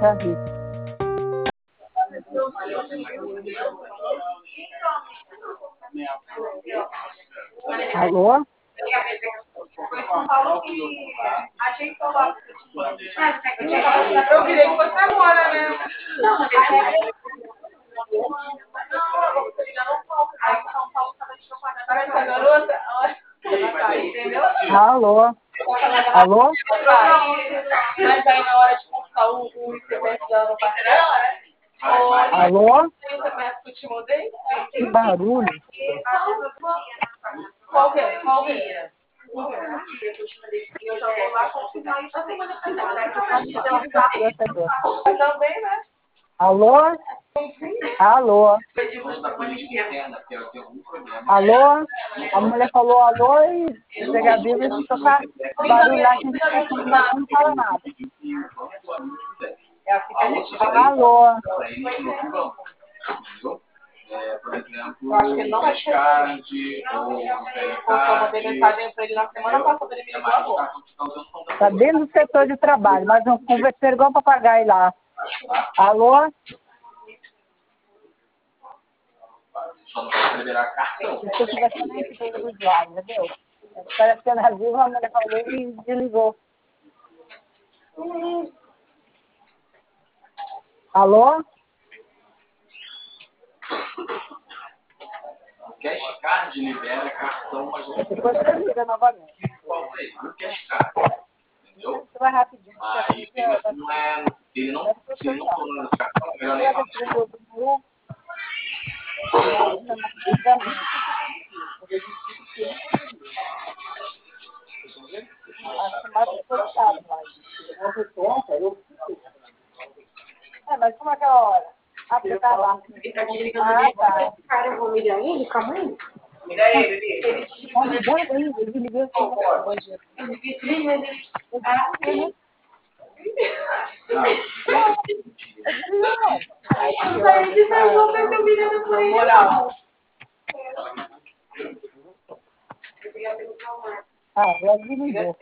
Davi. Alô? Foi São Paulo que ajeitou lá. Eu queria que fosse agora, né? Não, mas aí São Paulo estava de propaganda. Olha essa garota. Entendeu? Alô? Alô? Mas aí na hora de consultar o CPF dela no parceiro, Alô? o CPF que eu te mandei? Que barulho. Qual que é? Qual é? Eu já vou lá confirmar isso. Também, né? Alô? Alô? Alô? A mulher falou alô e chega viva e tocar barulho lá que a gente não fala nada. É assim que a gente Alô? Por exemplo, eu acho que ele não vai card ou eu mandei mensagem para ele na semana passada, ele me ligou agora. Tá dentro do setor de trabalho, mas não conversei igual papagaio lá. Alô? Só não pode liberar cartão. Estou conversando em setor do usuário, entendeu? Parece que na viva a mulher falou e desligou. Alô? O Cash Card libera cartão, mas não Depois você liga novamente. falta aí. O Cash Card. Entendeu? Você vai rapidinho. Aí não é. Ele não. Se ele não for no cartão, é melhor nem falar. Mas como é aquela hora? Ah, você tá lá. Ele tá te ligando ali. Cara, eu vou ligar ele? Calma aí. Liga ele. Ele te ligou ali. Ele ligou assim. Ele disse, mas ele... Ah, sim. Eu saí de São João pra ter virado por ele. Moral. Ah, já desligou.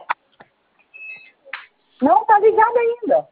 Não, tá ligado ainda.